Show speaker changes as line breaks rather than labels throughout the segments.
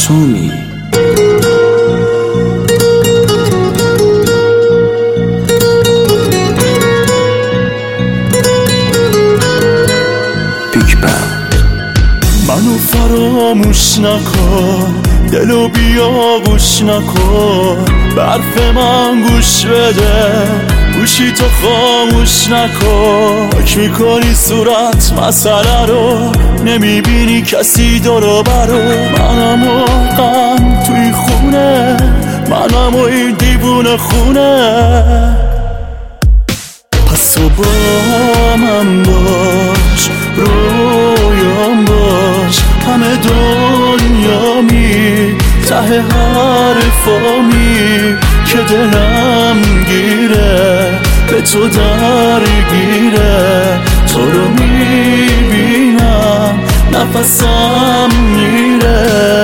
معصومی.
منو فراموش نکن، دلو بیاغوش نکن، برف من گوش بده، گوشی تو خاموش نکن. حک میکنی صورت مسئله رو، نمیبینی کسی دورو برو. منم و غم توی خونه، منم و این دیوونه خونه. پس تو با من باش، رویام باش، همه دنیامی، ته حرفامی که دلم گیره، به تو درگیره. تو رو میبینم نفسم میره.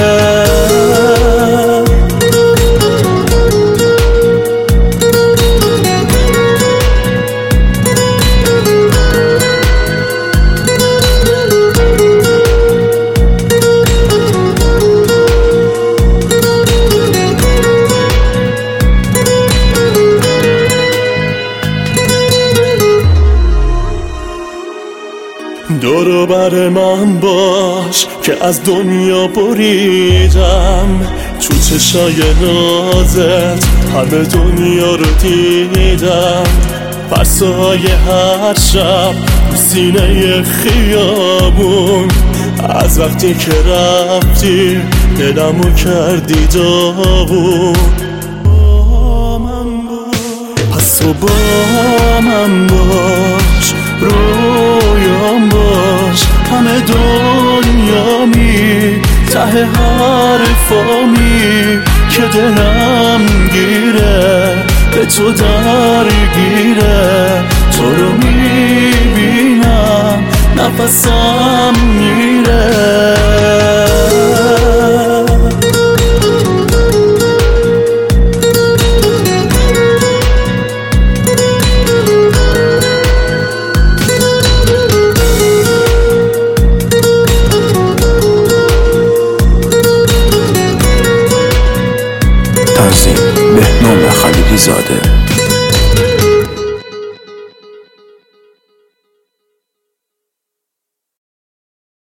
دورو بر من باش که از دنیا بریدم، تو چشای نازت همه دنیا رو دیدم. فرسای هر شب سینه خیابون، از وقتی که رفتی دلمو کردی داغون. پس تو با من باش، رویام باش، همه دنیامی، ته حرفامی که دلم گیره، به تو درگیره. تو رو میبینم نفسم میره.
تنظیم بهنام خلیلی زاده.